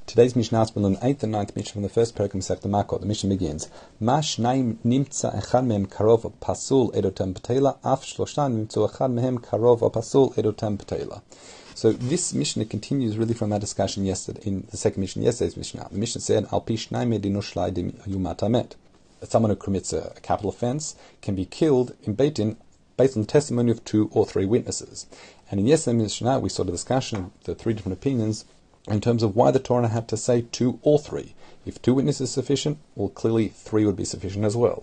Today's Mishnah is on the 8th and 9th Mishnah from the first parak of Masechta Makot. The Mishnah begins, Ma shnayim nimtza echad mehem karov pasul edotem patela, af shlosha nimtzu echad mehem karov pasul edotem patela. So this Mishnah continues really from our discussion yesterday, in the second Mishnah, yesterday's Mishnah. The Mishnah said, Al pi shnayim edinu shleidim yumatamet. Someone who commits a capital offense can be killed in Beit Din based on the testimony of 2 or 3 witnesses. And in yesterday's Mishnah, we saw the discussion of the 3 different opinions in terms of why the Torah had to say 2 or 3. If 2 witnesses is sufficient, well, clearly 3 would be sufficient as well.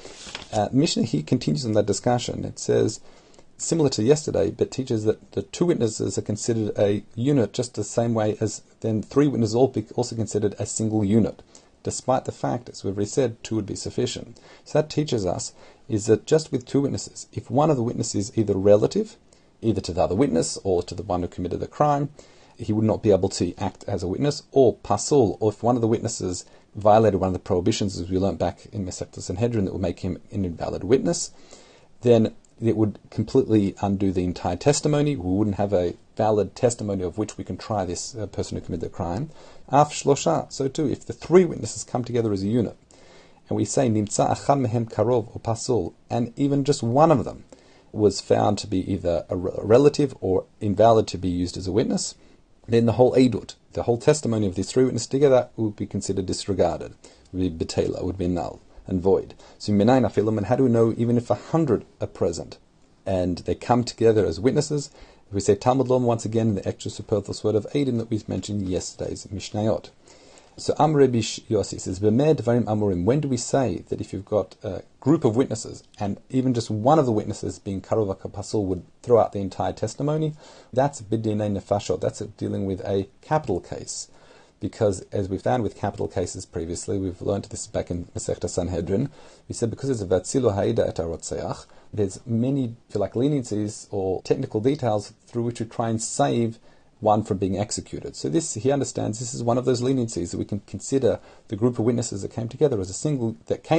Mishnah here continues on that discussion. It says, similar to yesterday, but teaches that the 2 witnesses are considered a unit just the same way as then 3 witnesses also considered a single unit, despite the fact, as we've already said, 2 would be sufficient. So that teaches us is that just with 2 witnesses, if one of the witnesses is either relative, either to the other witness or to the one who committed the crime, he would not be able to act as a witness, or pasul, or if one of the witnesses violated one of the prohibitions, as we learnt back in Masechta Sanhedrin, that would make him an invalid witness, then it would completely undo the entire testimony. We wouldn't have a valid testimony of which we can try this person who committed the crime. Af shlosha, so too, if the 3 witnesses come together as a unit, and we say nimtza achad mehem karov or pasul, and even just one of them was found to be either a relative or invalid to be used as a witness, then the whole edut, the whole testimony of these 3 witnesses together, would be considered disregarded, would be betela, would be null and void. So minayin afilim, and how do we know even if 100 are present and they come together as witnesses? We say Talmud Lom once again, the extra superfluous word of Eidim that we've mentioned in yesterday's Mishnayot. So Amr Bish Yossi says, B'meh Dvarim Amurim, when do we say that if you've got a group of witnesses and even just one of the witnesses being karov pasul would throw out the entire testimony? That's b'dinei nefashot, that's dealing with a capital case. Because as we've found with capital cases previously, we've learned this back in Masechta Sanhedrin, we said because it's a vatzilu ha'ida et harotzeach, there's many, if you like, leniencies or technical details through which we try and save one from being executed. So this, he understands, this is one of those leniencies that we can consider the group of witnesses that came together as a single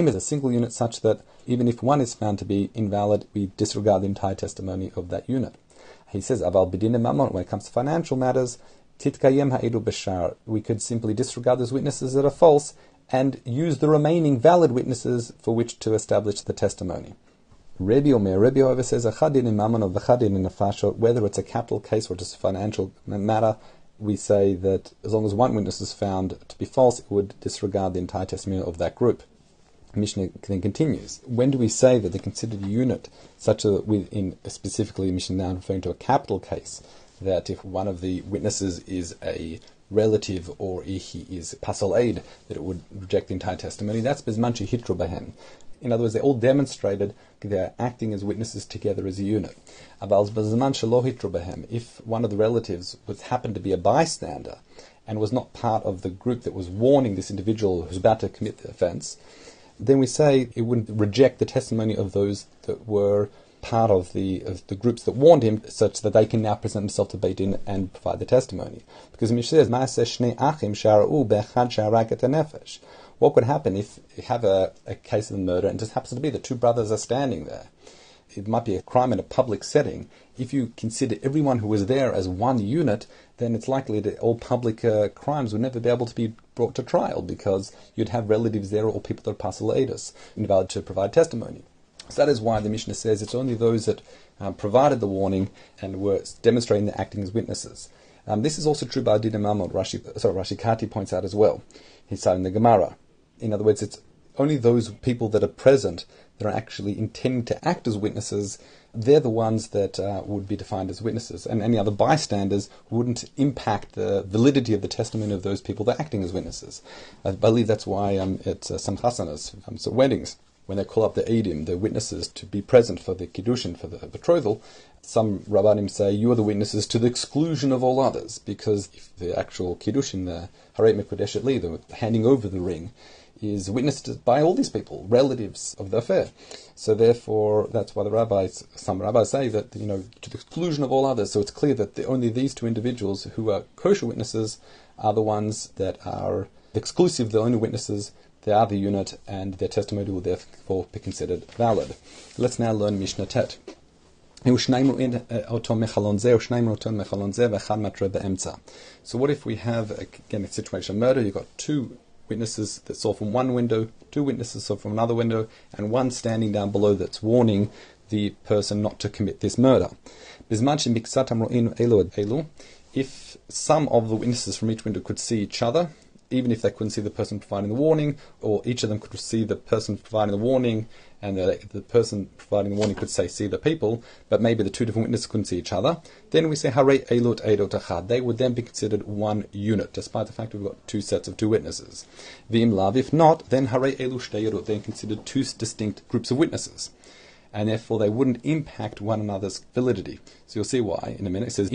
unit, such that even if one is found to be invalid, we disregard the entire testimony of that unit. He says, Aval b'dinei mamon, when it comes to financial matters, titkayem ha'idu b'shar, we could simply disregard those witnesses that are false and use the remaining valid witnesses for which to establish the testimony. Rebbe however says, achadin in mammon or v'chadin in nefashot, whether it's a capital case or just a financial matter, we say that as long as one witness is found to be false, it would disregard the entire testimony of that group. Mishnah then continues. When do we say that they're considered a unit, such that specifically Mishnah now referring to a capital case, that if one of the witnesses is a relative or he is pasal aid, that it would reject the entire testimony? That's bizmanchi hitru bahem. In other words, they all demonstrated they're acting as witnesses together as a unit. If one of the relatives happened to be a bystander and was not part of the group that was warning this individual who's about to commit the offence, then we say it wouldn't reject the testimony of those that were part of the groups that warned him, such that they can now present themselves to Beit Din and provide the testimony. Because Mishnah says, what could happen if you have a case of murder and it just happens to be that 2 brothers are standing there? It might be a crime in a public setting. If you consider everyone who was there as one unit, then it's likely that all public crimes would never be able to be brought to trial, because you'd have relatives there or people that are pasal aidus, invalid to provide testimony. So that is why the Mishnah says it's only those that provided the warning and were demonstrating their acting as witnesses. This is also true by Adina Mamod, Rashi Kati points out as well. He's citing the Gemara. In other words, it's only those people that are present that are actually intending to act as witnesses. They're the ones that would be defined as witnesses, and any other bystanders wouldn't impact the validity of the testimony of those people that are acting as witnesses. I believe that's why at some chasanas, so weddings, when they call up the eidim, the witnesses, to be present for the kiddushin, for the betrothal, some rabbanim say you are the witnesses to the exclusion of all others, because if the actual kiddushin, the harei mekudesh li, the handing over the ring, is witnessed by all these people, relatives of the affair. So therefore, that's why some rabbis say that, to the exclusion of all others. So it's clear that only these 2 individuals who are kosher witnesses are the ones that are exclusive, the only witnesses. They are the unit, and their testimony will therefore be considered valid. Let's now learn Mishnah Tet. So what if we have, again, a situation of murder? You've got two witnesses that saw from one window, two witnesses saw from another window, and one standing down below that's warning the person not to commit this murder. If some of the witnesses from each window could see each other, even if they couldn't see the person providing the warning, or each of them could see the person providing the warning, and the person providing the warning could say, see the people, but maybe the two different witnesses couldn't see each other, then we say, Hare Eilut Eidot Achad. They would then be considered one unit, despite the fact we've got two sets of two witnesses. V'im lav, if not, then Hare Eilu Shtei Eidot, they're considered two distinct groups of witnesses. And therefore they wouldn't impact one another's validity. So you'll see why in a minute. It says,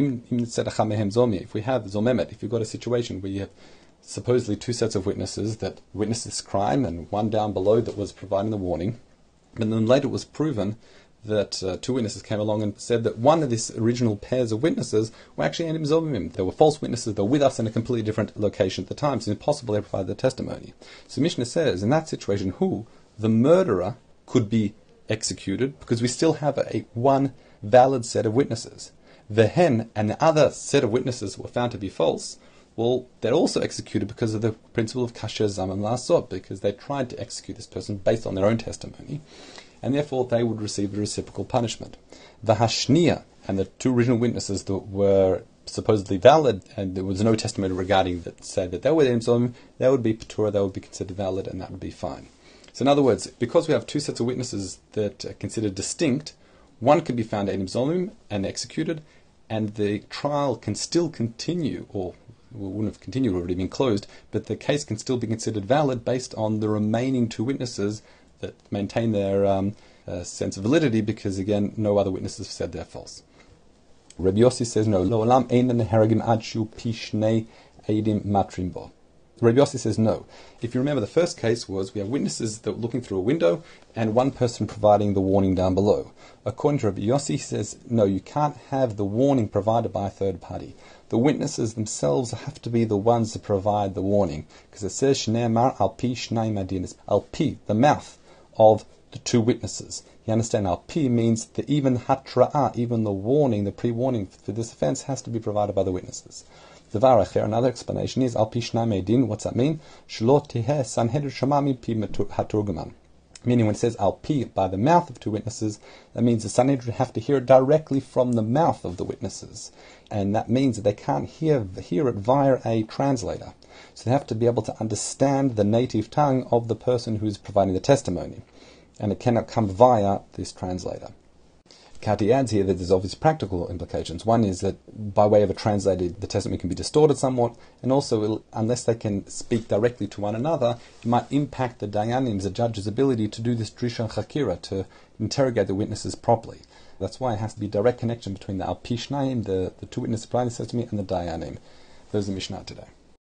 if we have Zomemet, if you've got a situation where you have supposedly two sets of witnesses that witnessed this crime, and one down below that was providing the warning, and then later it was proven that two witnesses came along and said that one of these original pairs of witnesses were actually Enim Zomim. They were false witnesses, they were with us in a completely different location at the time, so it's impossible they provided the testimony. So Mishnah says, in that situation, the murderer could be executed, because we still have one valid set of witnesses. The hen and the other set of witnesses were found to be false. Well, they're also executed because of the principle of kasher zaman la'asot, because they tried to execute this person based on their own testimony, and therefore they would receive the reciprocal punishment. The hashniya and the two original witnesses that were supposedly valid, and there was no testimony regarding that said that they were Enim, they would be patura, they would be considered valid, and that would be fine. So in other words, because we have two sets of witnesses that are considered distinct, one can be found Enim Zomim and executed, and the trial can still continue, or wouldn't have continued, already been closed, but the case can still be considered valid based on the remaining two witnesses that maintain their sense of validity, because again, no other witnesses have said they're false. Rabbi Yossi says no. Lo'olam einan heragim ad shu pi shnei eidim matrim bo. Rabbi Yossi says no. If you remember, the first case was we have witnesses that were looking through a window and one person providing the warning down below. According to Rabbi Yossi, he says no, you can't have the warning provided by a third party. The witnesses themselves have to be the ones to provide the warning, because it says Shneimar al pi shnei madinis, al pi, the mouth of the two witnesses. You understand, al pi means that even hatra'ah, even the warning, the pre-warning for this offense has to be provided by the witnesses. The Varacher, another explanation is al pi shnei medin. What's that mean? Shlo teheh sanhedrin shamami pi haturguman. Meaning, when it says al pi, by the mouth of two witnesses, that means the Sanhedrin have to hear it directly from the mouth of the witnesses, and that means that they can't hear it via a translator. So they have to be able to understand the native tongue of the person who's providing the testimony, and it cannot come via this translator. Kati adds here that there's obvious practical implications. One is that by way of a translator, the testimony can be distorted somewhat, and also, unless they can speak directly to one another, it might impact the dayanim, the judge's ability to do this drisha chakira, to interrogate the witnesses properly. That's why it has to be a direct connection between the al pi shnayim, the two witnesses providing the testimony, and the dayanim. There's the Mishnah today.